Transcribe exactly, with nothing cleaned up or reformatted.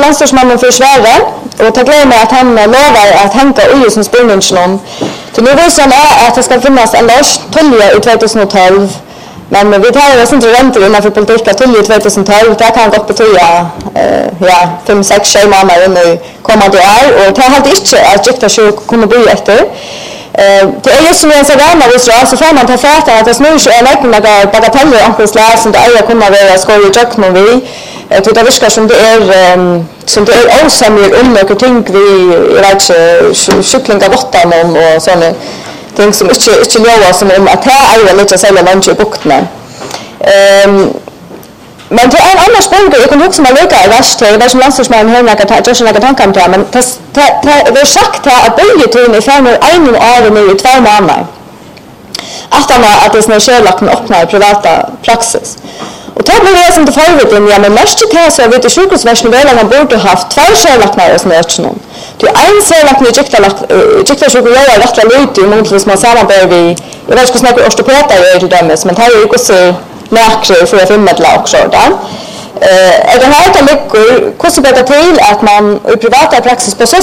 landstingsmannen för Sverige och ta glömma att han lovar att hänga i som spelningen om. Så nu visar han att det ska finnas en lös tolja i tjugohundratolv. Men vi tar oss inte räntor innanför politiska tolja i tjugohundratolv. Det kan gott betyda eh, ja, fem, sex, sju månader in i kommande år. Och det har alltid inte att Gikta Sjuk kommer bli efter. Eh, det är just som jag säger med Israel så får man ta fäta att det snur sig en läkning av bagateller omkring läs som det är kommer vara skoj i Jöknen vi. Jag tror det viskar som det är um, som det är osämmer om några ting vi jag vet inte kycklingar gottan och såna ting som inte inte låga som om att här är lite så lunch i bukten. Ehm men det är en annan spänning jag kan också med lika värst det är som landstingsman hör några ta just några tankar om det men det det är sagt att budgeten är för en år nu i två månader. Att att det snär kärleken öppnar privata praxis. Och då blir det som det förut ja, men mest till så vet du sjukhusversen väl han borde haft två kärleknar som är sån. Du en kärleknar Gikta Gikta sjukhus jag rätt lite i mot som man samarbetar vi. Jag vet inte snacka ortopeder är till dem men det är ju också näkre för att finna ett lag så där. Eh, är det här att lyckor kostar det till att man i privata praxis på så